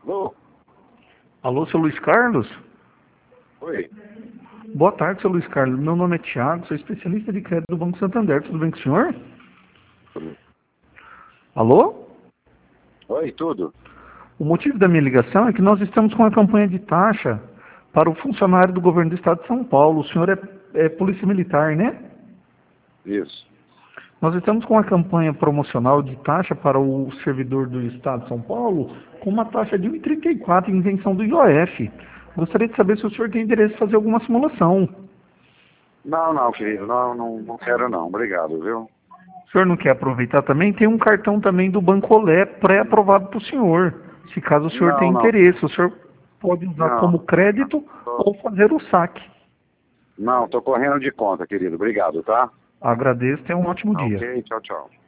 Alô? Alô, seu Luiz Carlos? Oi. Boa tarde, seu Luiz Carlos. Meu nome é Thiago, sou especialista de crédito do Banco Santander. Tudo bem com o senhor? Alô? Oi, tudo? O motivo da minha ligação é que nós estamos com uma campanha de taxa para o funcionário do governo do estado de São Paulo. O senhor é polícia militar, né? Isso. Nós estamos com uma campanha promocional de taxa para o servidor do estado de São Paulo com uma taxa de 1,34 em isenção do IOF. Gostaria de saber se o senhor tem interesse em fazer alguma simulação. Não, querido. Não quero não. Obrigado, viu? O senhor não quer aproveitar também? Tem um cartão também do Banco Olé pré-aprovado para o senhor. Se caso o senhor tenha Não. interesse, o senhor pode usar Não. como crédito ou fazer o saque. Não, tô correndo de conta, querido. Obrigado, tá? Agradeço, tenha um ótimo dia. Ok, tchau, tchau.